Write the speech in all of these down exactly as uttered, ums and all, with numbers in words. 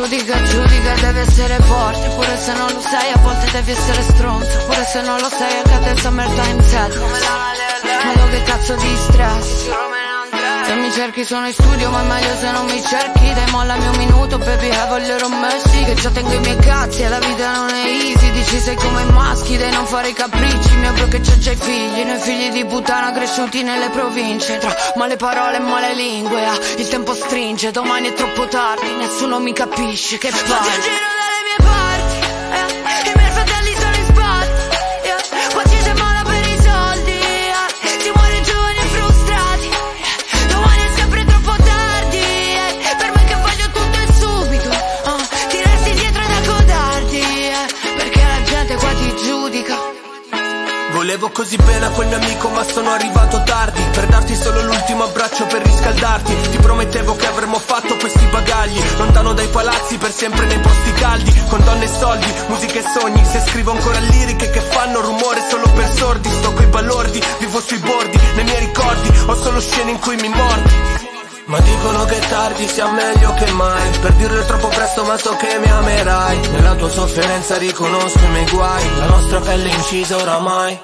Giudica, giudica, devi essere forte. Pure se non lo sei, a volte devi essere stronzo. Pure se non lo sei, anche a te summertime set. Ma io che cazzo di stress. Se mi cerchi sono in studio, ma è meglio se non mi cerchi. Dai, mollami un minuto, baby, have a little mercy. Che già tengo i miei cazzi e la vita non è easy. Dici sei come i maschi, dai non fare i capricci. Mio bro che c'ha già i figli, noi figli di puttana cresciuti nelle province. Tra male parole e male lingue, ah, il tempo stringe, domani è troppo tardi, nessuno mi capisce, che fai? Oggi giro dalle mie parti, eh, i miei fratelli sono in spatti, yeah. Qua ci si amala per i soldi, yeah. Si muore giovani e frustrati, yeah. Domani è sempre troppo tardi, yeah. Per me che voglio tutto e subito, uh. Tirarsi dietro da codardi, yeah. Perché la gente qua ti giudica. Volevo così bene a quel mio amico ma sono arrivato tardi, per darti solo l'ultimo abbraccio per riscaldarti. Ti promettevo che avremmo fatto questi bagagli, lontano dai palazzi per sempre nei posti caldi, con donne e soldi, musica e sogni. Se scrivo ancora liriche che fanno rumore solo per sordi, sto coi balordi, vivo sui bordi, nei miei ricordi ho solo scene in cui mi mordi. Ma dicono che tardi sia meglio che mai, per dirlo è troppo presto ma so che mi amerai. Nella tua sofferenza riconosco i miei guai, la nostra pelle incisa oramai.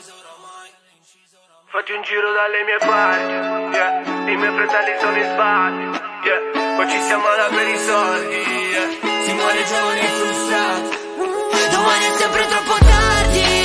Fatti un giro dalle mie parti, yeah. I miei fratelli sono in sbatti, yeah. Poi ci si ammala per i soldi, yeah. Si muore giovani e frustrati. Domani è sempre troppo tardi,